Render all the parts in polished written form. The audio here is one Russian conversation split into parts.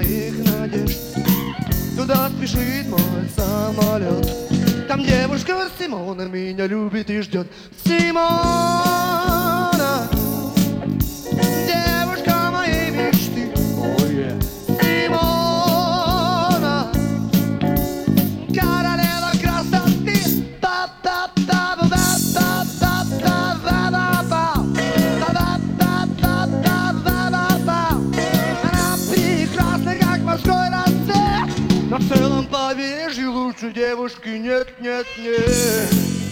моих надежд. Туда спешит мой самолет. Там девушка Симона меня любит и ждет. Симона, девушка моей мечты. Симона, королева красоты. Она прекрасна, как морской рассвет. На целом побережье лучше девушки нет, нет, нет.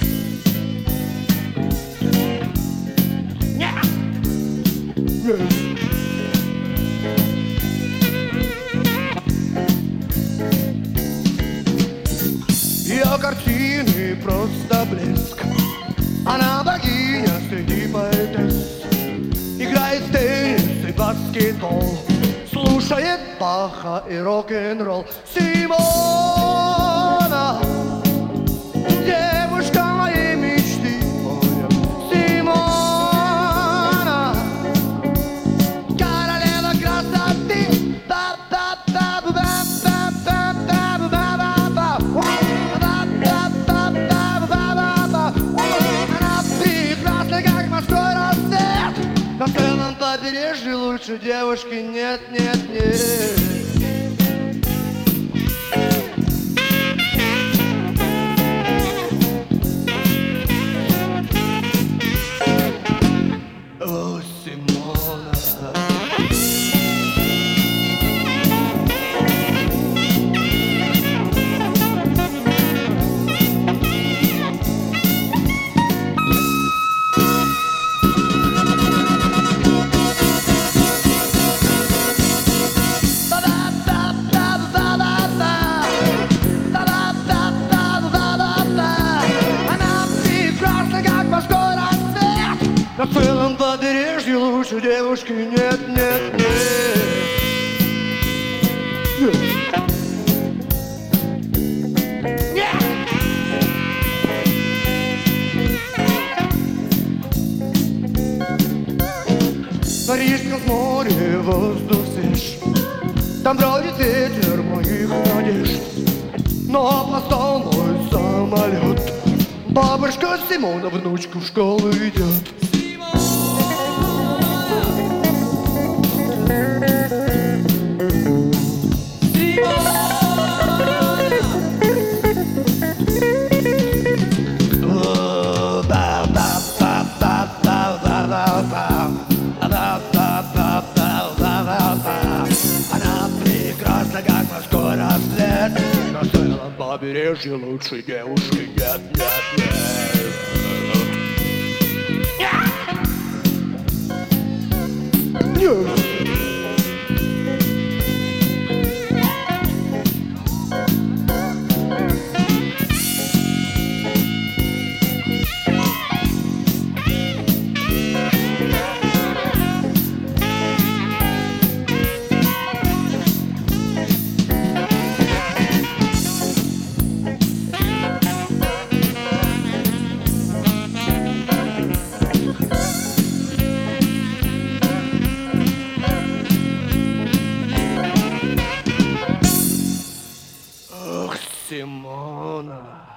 Ее картины просто блеск. Она богиня среди поэтесс. Играет в теннис и баскетбол, слушает Баха и рок-н-ролл. Симона, девушка моей мечты. Симона, королева красоты. Она прекрасна, как морской рассвет. На целом побережье лучше девушки нет, нет, нет. О, Симона. На целом побережье лучше девушки нет, нет, нет. На Рижском море воздух свеж, там бродит ветер моих надежд. Но опоздал мой самолет. Бабушка Симона внучку в школу идет. Она прекрасна, как морской рассвет. На целом побережье лучше девушки нет, нет, нет. Ох, Симона.